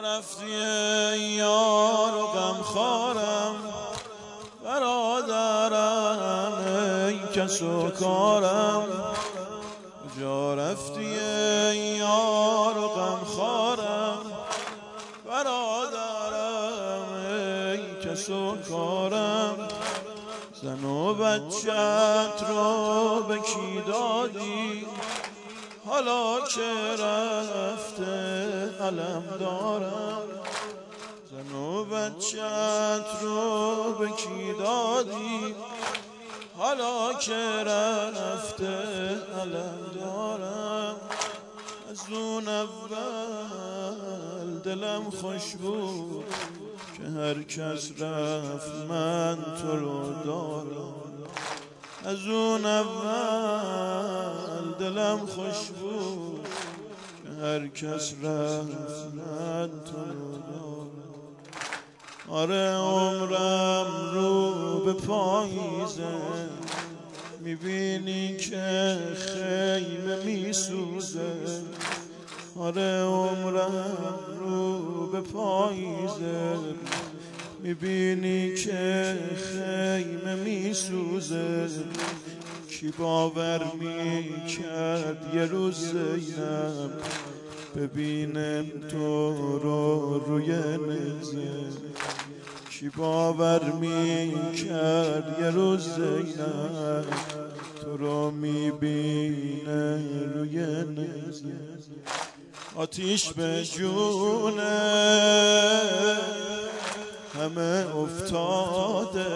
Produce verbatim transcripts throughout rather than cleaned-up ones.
رفتی ای یار و غمخوارم، برادرم ای کس و کارم. کجا رفتی ای یار و غمخوارم، برادرم ای کس و کارم. زن و بچت رو به کی دادی، حالا که رفته علم دارم. زن و بچت رو به کی دادی، حالا که رفته علم دارم. از اون اول دلم خوش بود که هر کس رفت من تو رو دارم. از اون اول دلم خوش بود که هر کس رفت من تو رو دارم. آره عمرم رو به پاییزه، میبینی که خیمه میسوزه. آره عمرم رو به پاییزه، میبینی که خیمه میسوزه. کی باور میکرد یه روز زینب ببینم تو رو روی نزه. کی باور میکرد یه روز زینب تو رو میبینه روی نزه. آتیش به جونه همه افتاده،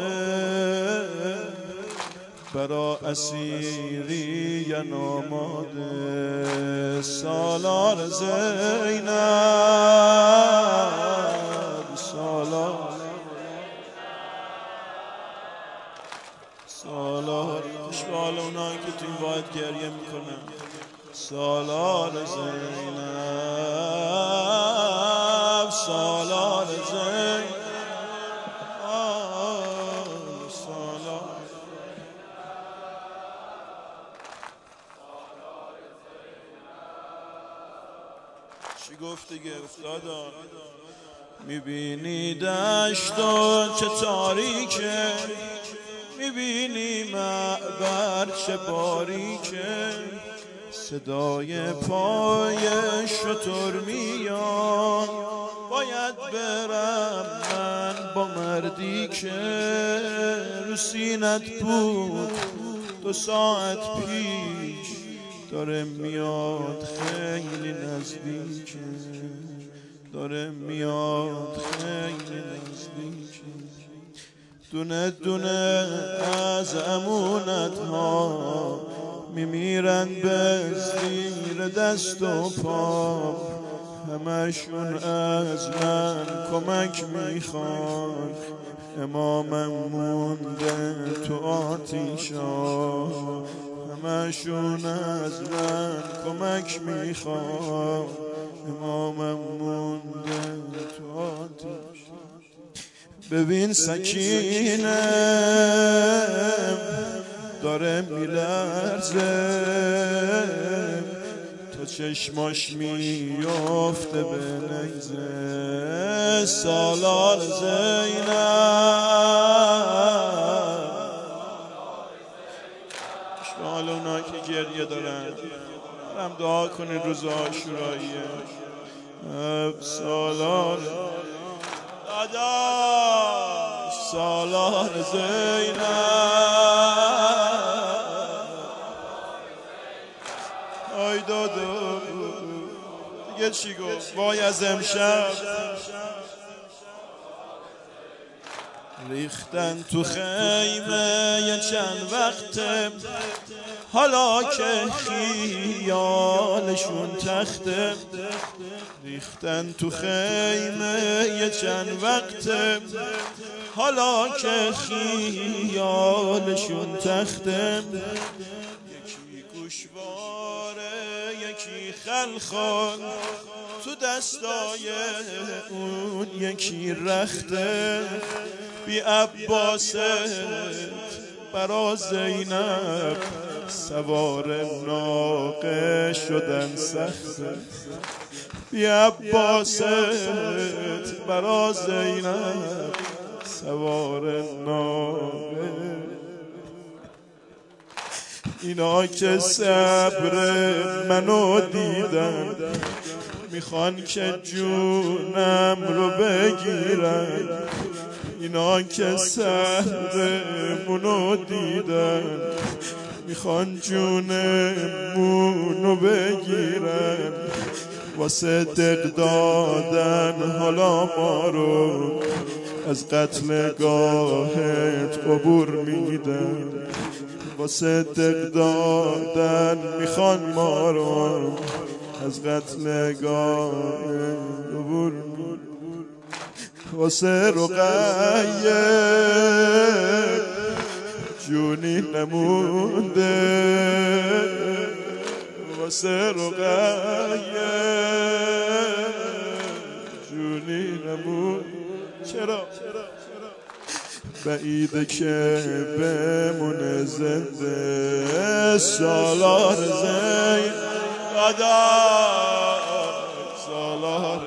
برا اسیری ین آماده. سالار زینب، سالار سالار خوشبال اونایی که تو این واحد گریه میکنن. سالار زینب، سالار زینب، سالار. چی گفت دیگه افتادا؟ میبینی دشت و چه تاریکه، میبینی معبر چه باریکه. صدای پای شتر میاد، باید برم من با مردی که رو سینت بود دو ساعت پیش. داره میاد خیلی نزدیکه، داره میاد خیلی نزدیکه. دونه دونه از امونت ها میمیرن به زیر دست و پا. همشون از من کمک میخوان، امامم مونده تو آتیشا. همشون از من کمک میخوان، امامم مونده تو آتیشا. ببین سکینه داره میلرزه، تا چشماش میفته به نیزه. سالار زینب، شمال اونایی که گریه دارن هم دعا کنید روز عاشوراییه. سالار داداش، سالار زینب. آی دادو دیگه چی گفت؟ وای از امشب ریختن تو خیمه یه چند وقته، حالا که خیالشون تخته. ریختن تو خیمه یه چند وقته، حالا که خیالشون تخته. یکی گوشواره یکی خلخال، تو دستای اون یکی رخته. بی عباست برا زینب سوار ناقه شدن سخته. بی عباست برا زینب سوار ناقه. اینا که صبر منو دیدن میخوان که جونم رو بگیرن. اینا که صبر منو دیدن میخوان جونمونو بگیرن. واسه دق دادن حالا ما رو از قتلگاهت عبور میدن. واسه دق دادن میخوان ما رو از قتلگاهت عبور میدن. واسه رقیه جونی نمونده. واسه رقیه جونی نمونده. چرا؟ بعیده که بمونه زنده سالار زین قدر سالار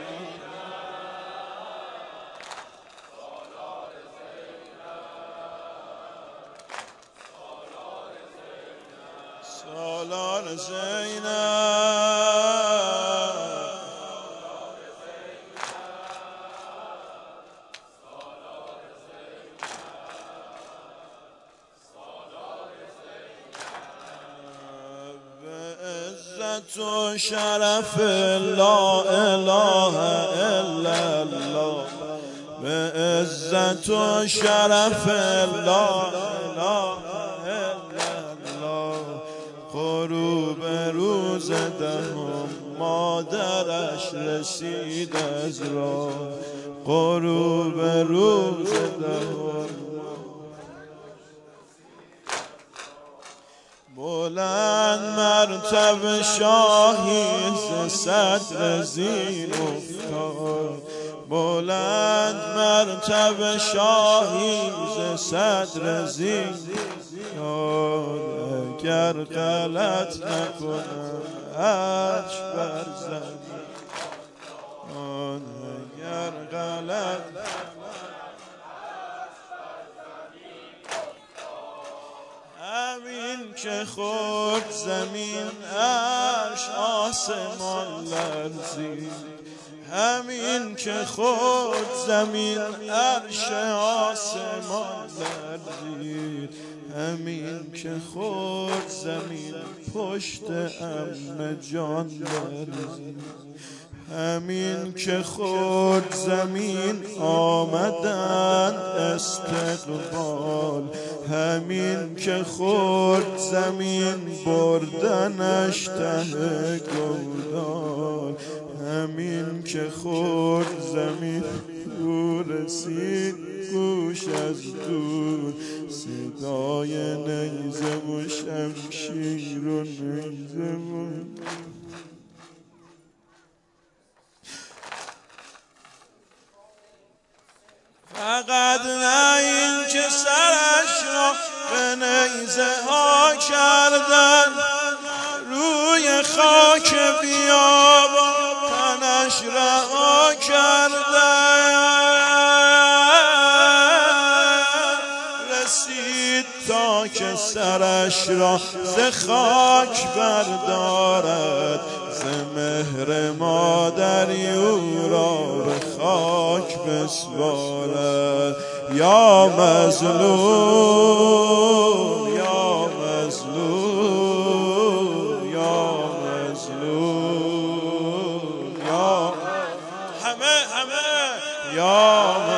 سالار زینب. تو شرف لا اله الا الله. به عزت و شرف لا اله الا الله. غروب روز دهم مادرش رسید از راه. غروب روز دهم بلند مرتب شاهی ز صدر زین افتاد. بلند مرتب شاهی ز صدر زین افتاد. اگر غلط نکنم عرش بر زمین. اگر غلط همین که خورد زمین عرش آسمان لرزید. همین که خورد زمین عرش آسمان لرزید. همین که خورد زمین پشت عمه جان لرزید. همین که خورد زمین آمدند استقبال. همین که خورد زمین بردنش ته گودال. همین که خورد زمین دور رسید گوش از دور صدای نیزه و شمشیر و نیزه و فقط نه این که سرش را به نیزه ها کردن. روی خاک بیابان تنش رها کردن. رسید تا که سرش را ز خاک بردارد. ز مهر مادری او را به خاک بسپارد. یا مظلوم یا مظلوم یا مظلوم یا همه همه یا